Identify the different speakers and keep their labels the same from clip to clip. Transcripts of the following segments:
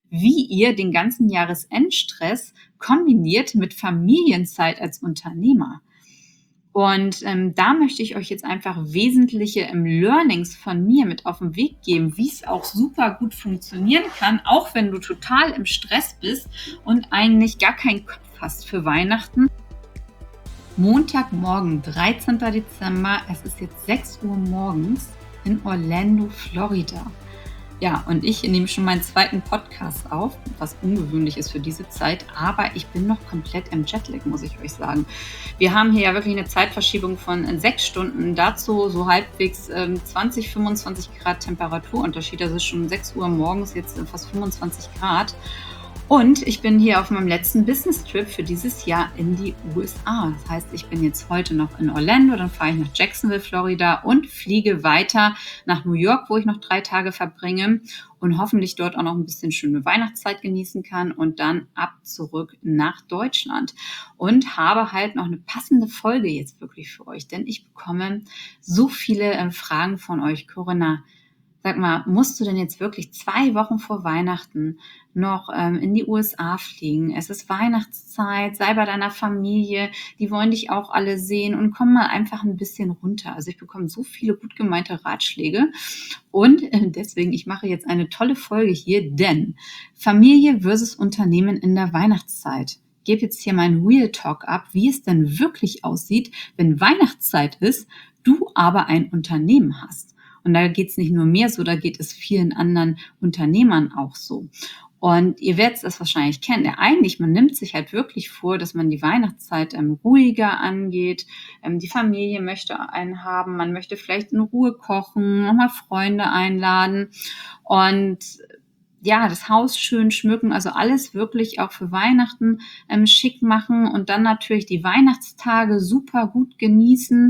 Speaker 1: wie ihr den ganzen Jahresendstress kombiniert mit Familienzeit als Unternehmer. Und da möchte ich euch jetzt einfach wesentliche Learnings von mir mit auf den Weg geben, wie es auch super gut funktionieren kann, auch wenn du total im Stress bist und eigentlich gar keinen Kopf hast für Weihnachten. Montagmorgen, 13. Dezember, es ist jetzt 6 Uhr morgens in Orlando, Florida. Ja, und ich nehme schon meinen zweiten Podcast auf, was ungewöhnlich ist für diese Zeit, aber ich bin noch komplett im Jetlag, muss ich euch sagen. Wir haben hier ja wirklich eine Zeitverschiebung von 6 Stunden, dazu so halbwegs 20, 25 Grad Temperaturunterschied, also schon 6 Uhr morgens, jetzt fast 25 Grad. Und ich bin hier auf meinem letzten Business-Trip für dieses Jahr in die USA. Das heißt, ich bin jetzt heute noch in Orlando, dann fahre ich nach Jacksonville, Florida und fliege weiter nach New York, wo ich noch 3 Tage verbringe und hoffentlich dort auch noch ein bisschen schöne Weihnachtszeit genießen kann und dann ab zurück nach Deutschland. Und habe halt noch eine passende Folge jetzt wirklich für euch, denn ich bekomme so viele Fragen von euch. Corinna, sag mal, musst du denn jetzt wirklich 2 Wochen vor Weihnachten noch in die USA fliegen? Es ist Weihnachtszeit, sei bei deiner Familie, die wollen dich auch alle sehen und komm mal einfach ein bisschen runter. Also ich bekomme so viele gut gemeinte Ratschläge und deswegen, ich mache jetzt eine tolle Folge hier, denn Familie versus Unternehmen in der Weihnachtszeit. Ich gebe jetzt hier meinen Real Talk ab, wie es denn wirklich aussieht, wenn Weihnachtszeit ist, du aber ein Unternehmen hast. Und da geht es nicht nur mir so, da geht es vielen anderen Unternehmern auch so. Und ihr werdet das wahrscheinlich kennen. Ja, eigentlich, man nimmt sich halt wirklich vor, dass man die Weihnachtszeit ruhiger angeht. Die Familie möchte einen haben, man möchte vielleicht in Ruhe kochen, nochmal Freunde einladen und ja, das Haus schön schmücken, also alles wirklich auch für Weihnachten schick machen und dann natürlich die Weihnachtstage super gut genießen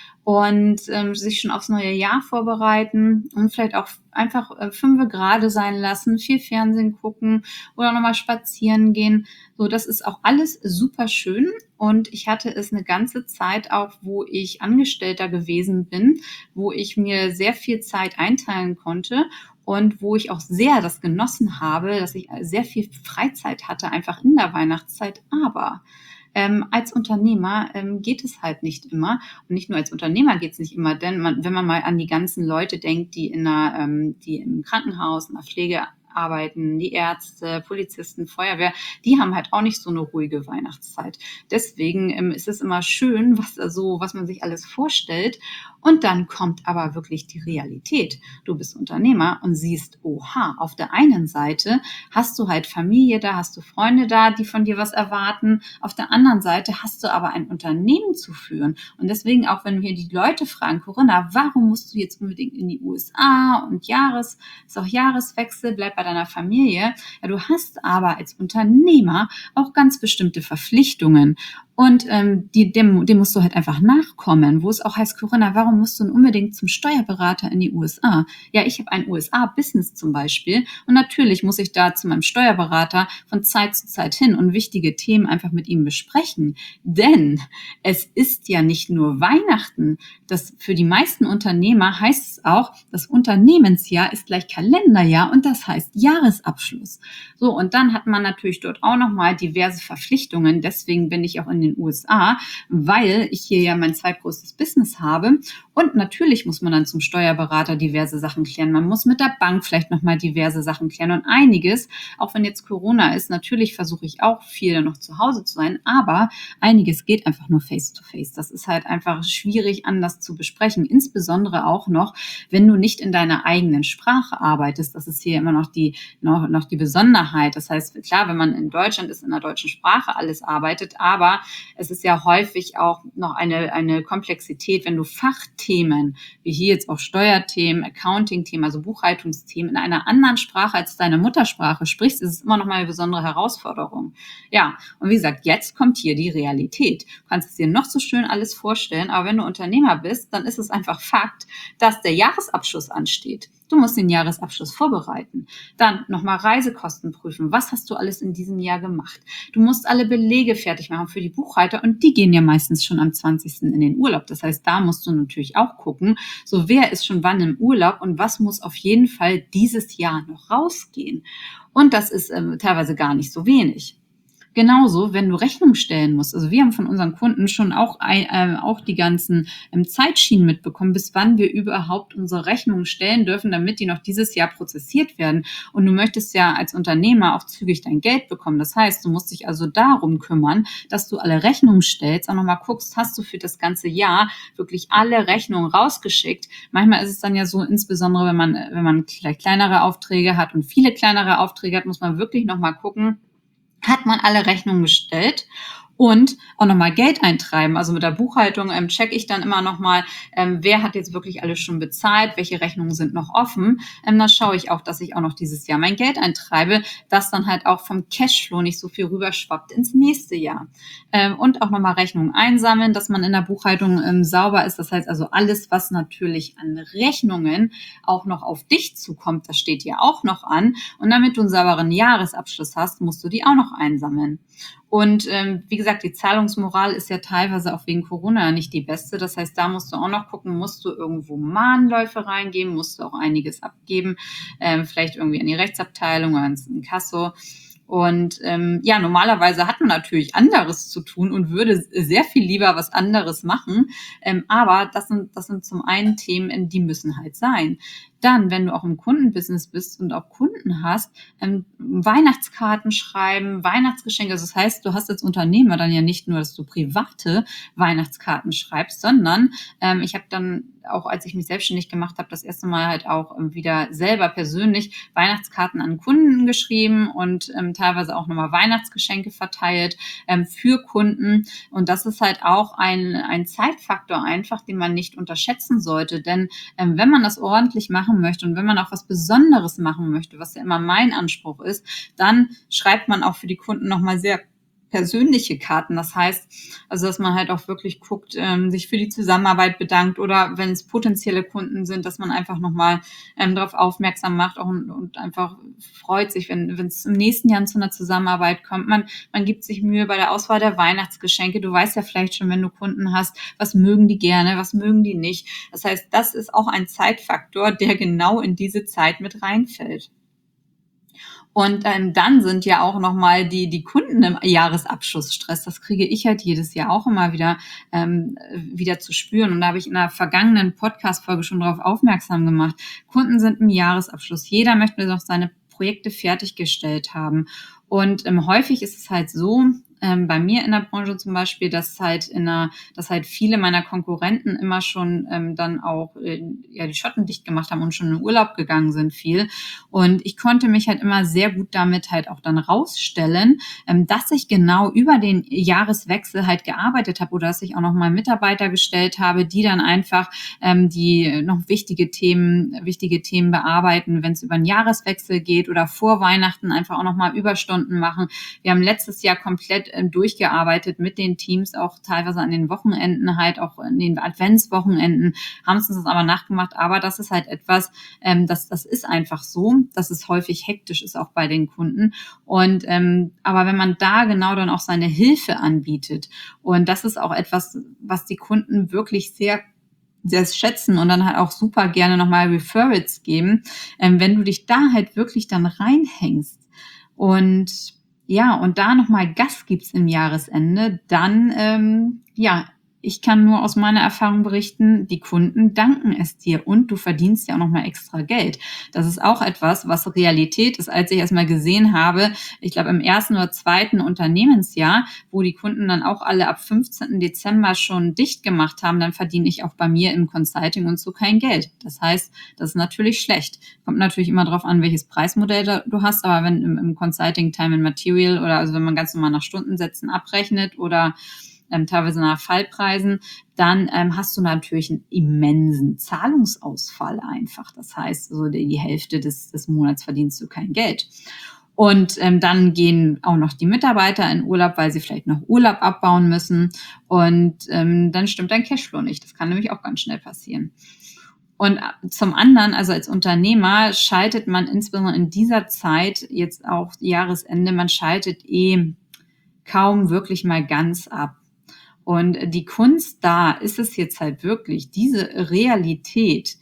Speaker 1: und sich schon aufs neue Jahr vorbereiten und vielleicht auch einfach 5 Grade sein lassen, viel Fernsehen gucken oder nochmal spazieren gehen. So, das ist auch alles super schön und ich hatte es eine ganze Zeit auch, wo ich Angestellter gewesen bin, wo ich mir sehr viel Zeit einteilen konnte und wo ich auch sehr das genossen habe, dass ich sehr viel Freizeit hatte, einfach in der Weihnachtszeit. Aber als Unternehmer geht es halt nicht immer. Und nicht nur als Unternehmer geht es nicht immer, denn wenn man mal an die ganzen Leute denkt, die die im Krankenhaus, in der Pflege arbeiten, die Ärzte, Polizisten, Feuerwehr, die haben halt auch nicht so eine ruhige Weihnachtszeit. Deswegen ist es immer schön, was man sich alles vorstellt. Und dann kommt aber wirklich die Realität. Du bist Unternehmer und siehst, oha, auf der einen Seite hast du halt Familie da, hast du Freunde da, die von dir was erwarten. Auf der anderen Seite hast du aber ein Unternehmen zu führen. Und deswegen, auch wenn wir die Leute fragen, Corinna, warum musst du jetzt unbedingt in die USA und ist auch Jahreswechsel, bleib bei deiner Familie. Ja, du hast aber als Unternehmer auch ganz bestimmte Verpflichtungen. Und dem musst du halt einfach nachkommen, wo es auch heißt, Corinna, warum musst du denn unbedingt zum Steuerberater in die USA? Ja, ich habe ein USA-Business zum Beispiel und natürlich muss ich da zu meinem Steuerberater von Zeit zu Zeit hin und wichtige Themen einfach mit ihm besprechen. Denn es ist ja nicht nur Weihnachten. Das für die meisten Unternehmer heißt es auch, das Unternehmensjahr ist gleich Kalenderjahr und das heißt Jahresabschluss. So, und dann hat man natürlich dort auch nochmal diverse Verpflichtungen. Deswegen bin ich auch in den USA, weil ich hier ja mein zweitgrößtes Business habe. Und natürlich muss man dann zum Steuerberater diverse Sachen klären. Man muss mit der Bank vielleicht nochmal diverse Sachen klären und einiges, auch wenn jetzt Corona ist, natürlich versuche ich auch viel noch zu Hause zu sein, aber einiges geht einfach nur face to face. Das ist halt einfach schwierig anders zu besprechen, insbesondere auch noch, wenn du nicht in deiner eigenen Sprache arbeitest. Das ist hier immer noch die Besonderheit. Das heißt, klar, wenn man in Deutschland ist, in der deutschen Sprache alles arbeitet, aber es ist ja häufig auch noch eine Komplexität, wenn du Fachthemen, wie hier jetzt auch Steuerthemen, Accounting-Themen, also Buchhaltungsthemen in einer anderen Sprache als deine Muttersprache sprichst, ist es immer noch mal eine besondere Herausforderung. Ja, und wie gesagt, jetzt kommt hier die Realität. Du kannst es dir noch so schön alles vorstellen, aber wenn du Unternehmer bist, dann ist es einfach Fakt, dass der Jahresabschluss ansteht. Du musst den Jahresabschluss vorbereiten. Dann nochmal Reisekosten prüfen. Was hast du alles in diesem Jahr gemacht? Du musst alle Belege fertig machen für die Buchhalter und die gehen ja meistens schon am 20. in den Urlaub. Das heißt, da musst du natürlich auch gucken, so wer ist schon wann im Urlaub und was muss auf jeden Fall dieses Jahr noch rausgehen. Und das ist teilweise gar nicht so wenig. Genauso, wenn du Rechnung stellen musst. Also wir haben von unseren Kunden schon auch die ganzen Zeitschienen mitbekommen, bis wann wir überhaupt unsere Rechnungen stellen dürfen, damit die noch dieses Jahr prozessiert werden. Und du möchtest ja als Unternehmer auch zügig dein Geld bekommen. Das heißt, du musst dich also darum kümmern, dass du alle Rechnungen stellst, auch nochmal guckst, hast du für das ganze Jahr wirklich alle Rechnungen rausgeschickt. Manchmal ist es dann ja so, insbesondere wenn man vielleicht kleinere Aufträge hat und viele kleinere Aufträge hat, muss man wirklich nochmal gucken, hat man alle Rechnungen gestellt und auch nochmal Geld eintreiben. Also mit der Buchhaltung checke ich dann immer nochmal, wer hat jetzt wirklich alles schon bezahlt, welche Rechnungen sind noch offen. Dann schaue ich auch, dass ich auch noch dieses Jahr mein Geld eintreibe, dass dann halt auch vom Cashflow nicht so viel rüberschwappt ins nächste Jahr. Und auch nochmal Rechnungen einsammeln, dass man in der Buchhaltung sauber ist. Das heißt also alles, was natürlich an Rechnungen auch noch auf dich zukommt, das steht ja auch noch an. Und damit du einen sauberen Jahresabschluss hast, musst du die auch noch einsammeln. Und wie gesagt, die Zahlungsmoral ist ja teilweise auch wegen Corona nicht die beste. Das heißt, da musst du auch noch gucken, musst du irgendwo Mahnläufe reingeben, musst du auch einiges abgeben, vielleicht irgendwie an die Rechtsabteilung oder ins Inkasso. Und normalerweise hat man natürlich anderes zu tun und würde sehr viel lieber was anderes machen. Aber das sind zum einen Themen, die müssen halt sein. Dann, wenn du auch im Kundenbusiness bist und auch Kunden hast, Weihnachtskarten schreiben, Weihnachtsgeschenke. Also das heißt, du hast als Unternehmer dann ja nicht nur, dass du private Weihnachtskarten schreibst, sondern ich habe dann auch, als ich mich selbstständig gemacht habe, das erste Mal halt auch wieder selber persönlich Weihnachtskarten an Kunden geschrieben und teilweise auch nochmal Weihnachtsgeschenke verteilt für Kunden. Und das ist halt auch ein Zeitfaktor einfach, den man nicht unterschätzen sollte. Denn wenn man das ordentlich machen möchte und wenn man auch was Besonderes machen möchte, was ja immer mein Anspruch ist, dann schreibt man auch für die Kunden nochmal sehr persönliche Karten. Das heißt, also dass man halt auch wirklich guckt, sich für die Zusammenarbeit bedankt oder wenn es potenzielle Kunden sind, dass man einfach nochmal darauf aufmerksam macht und einfach freut sich, wenn es im nächsten Jahr zu einer Zusammenarbeit kommt. Man gibt sich Mühe bei der Auswahl der Weihnachtsgeschenke. Du weißt ja vielleicht schon, wenn du Kunden hast, was mögen die gerne, was mögen die nicht. Das heißt, das ist auch ein Zeitfaktor, der genau in diese Zeit mit reinfällt. Und dann sind ja auch nochmal die Kunden im Jahresabschlussstress. Das kriege ich halt jedes Jahr auch immer wieder zu spüren. Und da habe ich in der vergangenen Podcast-Folge schon darauf aufmerksam gemacht. Kunden sind im Jahresabschluss. Jeder möchte noch seine Projekte fertiggestellt haben. Und häufig ist es halt so, bei mir in der Branche zum Beispiel, dass halt viele meiner Konkurrenten immer schon dann auch die Schotten dicht gemacht haben und schon in Urlaub gegangen sind viel. Und ich konnte mich halt immer sehr gut damit halt auch dann rausstellen, dass ich genau über den Jahreswechsel halt gearbeitet habe oder dass ich auch noch mal Mitarbeiter gestellt habe, die dann einfach die noch wichtige Themen bearbeiten, wenn es über den Jahreswechsel geht oder vor Weihnachten einfach auch noch mal Überstunden machen. Wir haben letztes Jahr komplett durchgearbeitet mit den Teams, auch teilweise an den Wochenenden halt, auch in den Adventswochenenden, haben es uns aber nachgemacht. Aber das ist halt etwas, das ist einfach so, dass es häufig hektisch ist, auch bei den Kunden. Und aber wenn man da genau dann auch seine Hilfe anbietet, und das ist auch etwas, was die Kunden wirklich sehr schätzen und dann halt auch super gerne nochmal Referrals geben, wenn du dich da halt wirklich dann reinhängst und da nochmal Gas gibt's im Jahresende, dann, ich kann nur aus meiner Erfahrung berichten, die Kunden danken es dir und du verdienst ja auch nochmal extra Geld. Das ist auch etwas, was Realität ist, als ich erstmal gesehen habe, ich glaube im ersten oder zweiten Unternehmensjahr, wo die Kunden dann auch alle ab 15. Dezember schon dicht gemacht haben, dann verdiene ich auch bei mir im Consulting und so kein Geld. Das heißt, das ist natürlich schlecht. Kommt natürlich immer darauf an, welches Preismodell du hast, aber wenn im Consulting Time and Material oder also wenn man ganz normal nach Stundensätzen abrechnet oder teilweise nach Fallpreisen, dann hast du natürlich einen immensen Zahlungsausfall einfach. Das heißt, so die Hälfte des Monats verdienst du kein Geld. Und dann gehen auch noch die Mitarbeiter in Urlaub, weil sie vielleicht noch Urlaub abbauen müssen. Und dann stimmt dein Cashflow nicht. Das kann nämlich auch ganz schnell passieren. Und zum anderen, also als Unternehmer schaltet man insbesondere in dieser Zeit, jetzt auch Jahresende, man schaltet kaum wirklich mal ganz ab. Und die Kunst da ist es jetzt halt wirklich, diese Realität,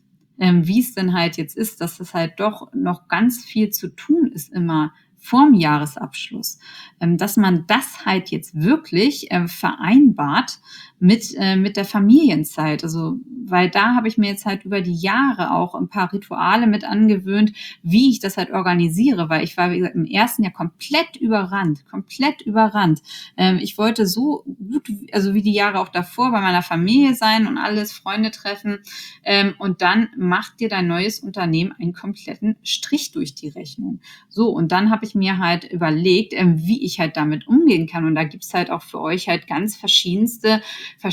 Speaker 1: wie es denn halt jetzt ist, dass es halt doch noch ganz viel zu tun ist immer vorm Jahresabschluss, dass man das halt jetzt wirklich vereinbart mit der Familienzeit. Also, weil da habe ich mir jetzt halt über die Jahre auch ein paar Rituale mit angewöhnt, wie ich das halt organisiere, weil ich war, wie gesagt, im ersten Jahr komplett überrannt, komplett überrannt. Ich wollte so gut, also wie die Jahre auch davor bei meiner Familie sein und alles, Freunde treffen. Und dann macht dir dein neues Unternehmen einen kompletten Strich durch die Rechnung. So, und dann habe ich mir halt überlegt, wie ich halt damit umgehen kann. Und da gibt's halt auch für euch halt ganz verschiedenste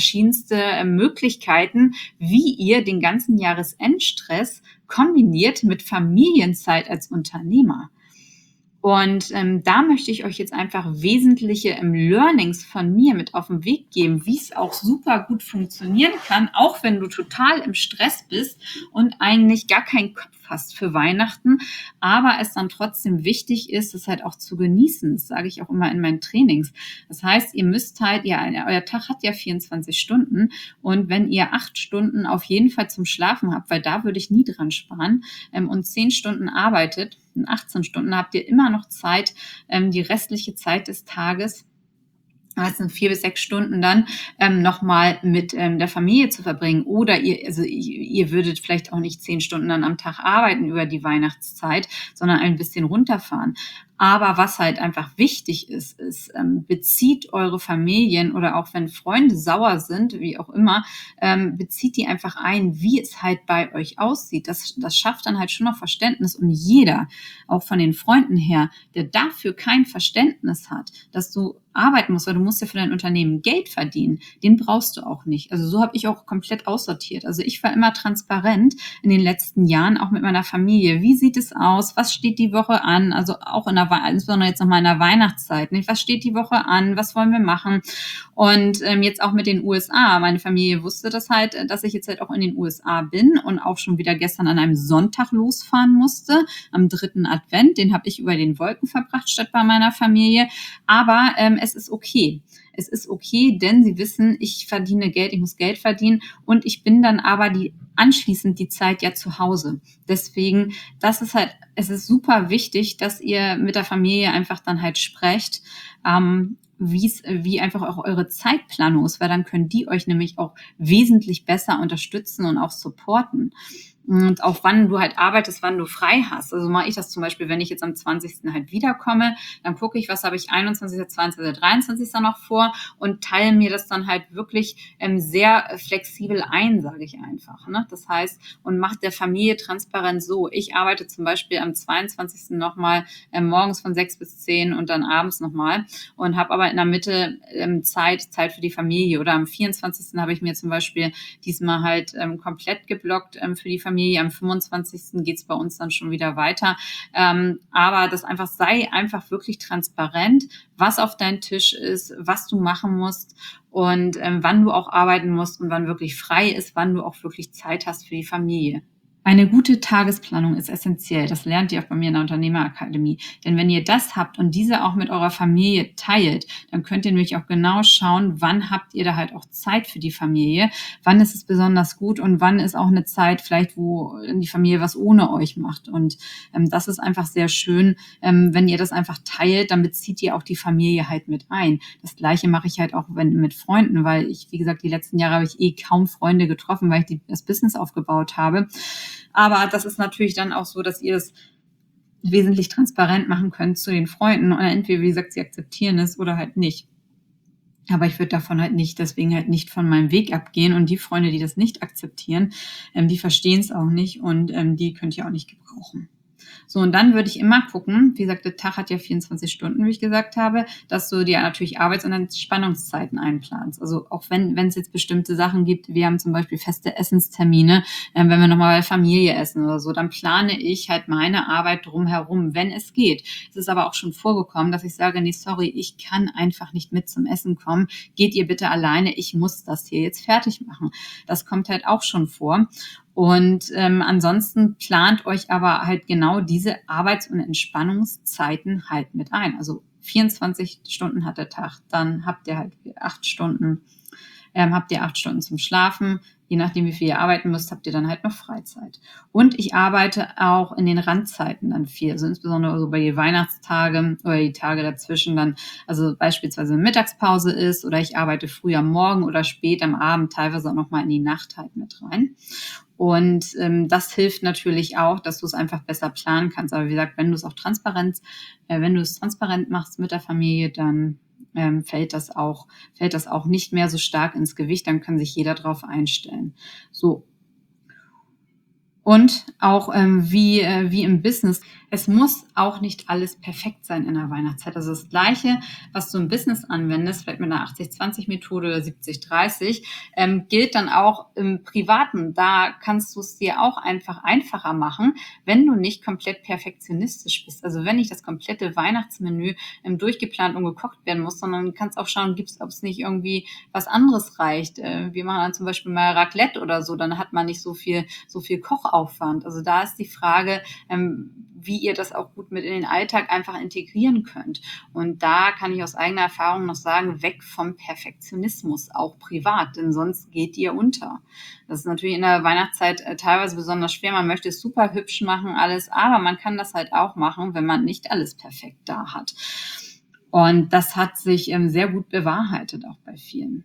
Speaker 1: Möglichkeiten, wie ihr den ganzen Jahresendstress kombiniert mit Familienzeit als Unternehmer. Und da möchte ich euch jetzt einfach wesentliche Learnings von mir mit auf den Weg geben, wie es auch super gut funktionieren kann, auch wenn du total im Stress bist und eigentlich gar keinen Kopf hast für Weihnachten, aber es dann trotzdem wichtig ist, es halt auch zu genießen. Das sage ich auch immer in meinen Trainings. Das heißt, ihr müsst halt, euer Tag hat ja 24 Stunden und wenn ihr 8 Stunden auf jeden Fall zum Schlafen habt, weil da würde ich nie dran sparen, und 10 Stunden arbeitet, in 18 Stunden habt ihr immer noch Zeit, die restliche Zeit des Tages, das sind 4 bis 6 Stunden dann, nochmal mit der Familie zu verbringen. Oder ihr würdet vielleicht auch nicht 10 Stunden dann am Tag arbeiten über die Weihnachtszeit, sondern ein bisschen runterfahren. Aber was halt einfach wichtig ist, bezieht eure Familien oder auch wenn Freunde sauer sind, wie auch immer, bezieht die einfach ein, wie es halt bei euch aussieht. Das schafft dann halt schon noch Verständnis. Und jeder, auch von den Freunden her, der dafür kein Verständnis hat, dass du arbeiten musst, weil du musst ja für dein Unternehmen Geld verdienen, den brauchst du auch nicht. Also so habe ich auch komplett aussortiert. Also ich war immer transparent in den letzten Jahren, auch mit meiner Familie. Wie sieht es aus? Was steht die Woche an? Also auch insbesondere jetzt nochmal in der Weihnachtszeit. Nicht? Was steht die Woche an? Was wollen wir machen? Und jetzt auch mit den USA. Meine Familie wusste das halt, dass ich jetzt halt auch in den USA bin und auch schon wieder gestern an einem Sonntag losfahren musste, am 3. Advent. Den habe ich über den Wolken verbracht, statt bei meiner Familie. Aber es ist okay. Es ist okay, denn sie wissen, ich verdiene Geld, ich muss Geld verdienen und ich bin dann aber anschließend die Zeit ja zu Hause. Deswegen, es ist super wichtig, dass ihr mit der Familie einfach dann halt sprecht, wie einfach auch eure Zeitplanung ist, weil dann können die euch nämlich auch wesentlich besser unterstützen und auch supporten. Und auch wann du halt arbeitest, wann du frei hast. Also mache ich das zum Beispiel, wenn ich jetzt am 20. halt wiederkomme, dann gucke ich, was habe ich 21., 22., 23. noch vor und teile mir das dann halt wirklich sehr flexibel ein, sage ich einfach. Ne? Das heißt, und macht der Familie transparent so. Ich arbeite zum Beispiel am 22. nochmal morgens von 6 bis 10 und dann abends nochmal und habe aber in der Mitte Zeit für die Familie. Oder am 24. habe ich mir zum Beispiel diesmal halt komplett geblockt für die Familie. Am 25. geht's bei uns dann schon wieder weiter. Aber sei einfach wirklich transparent, was auf deinem Tisch ist, was du machen musst und wann du auch arbeiten musst und wann wirklich frei ist, wann du auch wirklich Zeit hast für die Familie. Eine gute Tagesplanung ist essentiell. Das lernt ihr auch bei mir in der Unternehmerakademie. Denn wenn ihr das habt und diese auch mit eurer Familie teilt, dann könnt ihr nämlich auch genau schauen, wann habt ihr da halt auch Zeit für die Familie, wann ist es besonders gut und wann ist auch eine Zeit vielleicht, wo die Familie was ohne euch macht. Und das ist einfach sehr schön, wenn ihr das einfach teilt, dann bezieht ihr auch die Familie halt mit ein. Das Gleiche mache ich halt auch mit Freunden, weil wie gesagt, die letzten Jahre habe ich kaum Freunde getroffen, weil ich das Business aufgebaut habe. Aber das ist natürlich dann auch so, dass ihr es wesentlich transparent machen könnt zu den Freunden. Und entweder, wie gesagt, sie akzeptieren es oder halt nicht. Aber ich würde davon deswegen halt nicht von meinem Weg abgehen. Und die Freunde, die das nicht akzeptieren, die verstehen es auch nicht und die könnt ihr auch nicht gebrauchen. So, und dann würde ich immer gucken, wie gesagt, der Tag hat ja 24 Stunden, wie ich gesagt habe, dass du dir natürlich Arbeits- und Entspannungszeiten einplanst. Also auch wenn es jetzt bestimmte Sachen gibt, wir haben zum Beispiel feste Essenstermine, wenn wir nochmal bei Familie essen oder so, dann plane ich halt meine Arbeit drumherum, wenn es geht. Es ist aber auch schon vorgekommen, dass ich sage, nee, sorry, ich kann einfach nicht mit zum Essen kommen. Geht ihr bitte alleine, ich muss das hier jetzt fertig machen. Das kommt halt auch schon vor. Und ansonsten plant euch aber halt genau diese Arbeits- und Entspannungszeiten halt mit ein. Also 24 Stunden hat der Tag, dann habt ihr halt 8 Stunden, zum Schlafen. Je nachdem, wie viel ihr arbeiten müsst, habt ihr dann halt noch Freizeit. Und ich arbeite auch in den Randzeiten dann viel, also insbesondere so bei den Weihnachtstagen oder die Tage dazwischen dann, also beispielsweise eine Mittagspause ist oder ich arbeite früh am Morgen oder spät am Abend, teilweise auch nochmal in die Nacht halt mit rein. Und das hilft natürlich auch, dass du es einfach besser planen kannst. Aber wie gesagt, wenn du es transparent machst mit der Familie, dann fällt das auch nicht mehr so stark ins Gewicht, dann kann sich jeder drauf einstellen. So. Und auch wie im Business, es muss auch nicht alles perfekt sein in der Weihnachtszeit. Also das Gleiche, was du im Business anwendest, vielleicht mit einer 80-20-Methode oder 70-30, gilt dann auch im Privaten. Da kannst du es dir auch einfach einfacher machen, wenn du nicht komplett perfektionistisch bist. Also wenn nicht das komplette Weihnachtsmenü durchgeplant und gekocht werden muss, sondern du kannst auch schauen, ob es nicht irgendwie was anderes reicht. Wir machen dann zum Beispiel mal Raclette oder so, dann hat man nicht so viel Kochaufwand. Also da ist die Frage, wie ihr das auch gut mit in den Alltag einfach integrieren könnt. Und da kann ich aus eigener Erfahrung noch sagen, weg vom Perfektionismus, auch privat, denn sonst geht ihr unter. Das ist natürlich in der Weihnachtszeit teilweise besonders schwer. Man möchte es super hübsch machen, alles, aber man kann das halt auch machen, wenn man nicht alles perfekt da hat. Und das hat sich sehr gut bewahrheitet, auch bei vielen.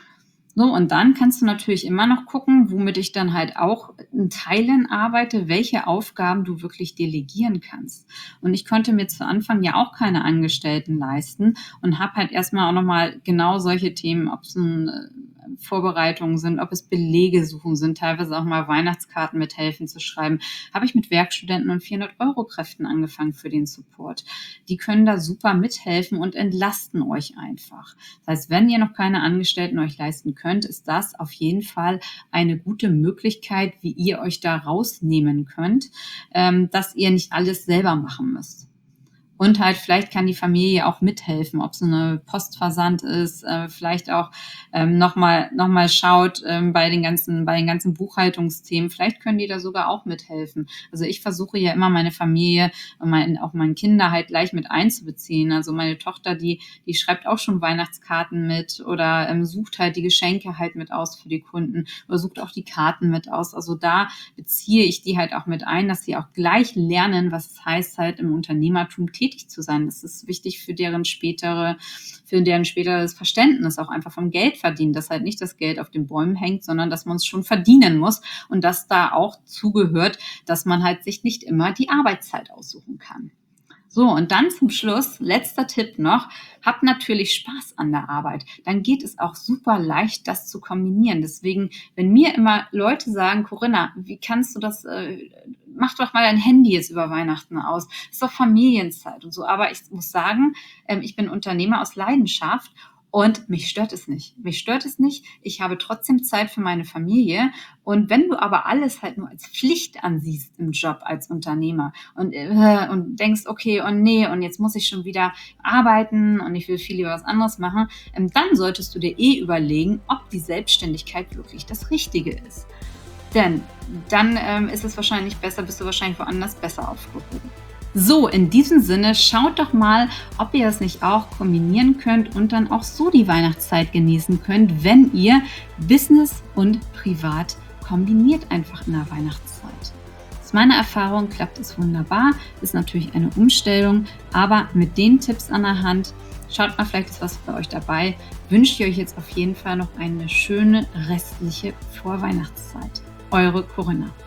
Speaker 1: So, und dann kannst du natürlich immer noch gucken, womit ich dann halt auch in Teilen arbeite, welche Aufgaben du wirklich delegieren kannst. Und ich konnte mir zu Anfang ja auch keine Angestellten leisten und habe halt erstmal auch nochmal genau solche Themen, ob es Vorbereitungen sind, ob es Belege suchen sind, teilweise auch mal Weihnachtskarten mithelfen zu schreiben, habe ich mit Werkstudenten und 400-Euro-Kräften angefangen für den Support. Die können da super mithelfen und entlasten euch einfach. Das heißt, wenn ihr noch keine Angestellten euch leisten könnt, ist das auf jeden Fall eine gute Möglichkeit, wie ihr euch da rausnehmen könnt, dass ihr nicht alles selber machen müsst. Und halt vielleicht kann die Familie auch mithelfen, ob es eine Postversand ist, vielleicht auch noch mal schaut bei den ganzen Buchhaltungsthemen. Vielleicht können die da sogar auch mithelfen. Also ich versuche ja immer meine Familie und auch meine Kinder halt gleich mit einzubeziehen. Also meine Tochter, die schreibt auch schon Weihnachtskarten mit oder sucht halt die Geschenke halt mit aus für die Kunden oder sucht auch die Karten mit aus. Also da beziehe ich die halt auch mit ein, dass sie auch gleich lernen, was es heißt, halt im Unternehmertum tätig zu sein. Das ist wichtig für deren späteres Verständnis, auch einfach vom Geld verdienen, dass halt nicht das Geld auf den Bäumen hängt, sondern dass man es schon verdienen muss und dass da auch zugehört, dass man halt sich nicht immer die Arbeitszeit aussuchen kann. So, und dann zum Schluss, letzter Tipp noch, habt natürlich Spaß an der Arbeit. Dann geht es auch super leicht, das zu kombinieren. Deswegen, wenn mir immer Leute sagen, Corinna, wie kannst du das, mach doch mal dein Handy jetzt über Weihnachten aus. Ist doch Familienzeit und so. Aber ich muss sagen, ich bin Unternehmer aus Leidenschaft und mich stört es nicht. Mich stört es nicht. Ich habe trotzdem Zeit für meine Familie. Und wenn du aber alles halt nur als Pflicht ansiehst im Job als Unternehmer und denkst, okay, und nee, und jetzt muss ich schon wieder arbeiten und ich will viel lieber was anderes machen, dann solltest du dir überlegen, ob die Selbstständigkeit wirklich das Richtige ist. Denn dann ist es wahrscheinlich besser, bist du wahrscheinlich woanders besser aufgehoben. So, in diesem Sinne, schaut doch mal, ob ihr das nicht auch kombinieren könnt und dann auch so die Weihnachtszeit genießen könnt, wenn ihr Business und Privat kombiniert einfach in der Weihnachtszeit. Aus meiner Erfahrung klappt es wunderbar, ist natürlich eine Umstellung, aber mit den Tipps an der Hand, schaut mal, vielleicht ist was bei euch dabei, wünsche ich euch jetzt auf jeden Fall noch eine schöne restliche Vorweihnachtszeit. Eure Corinna.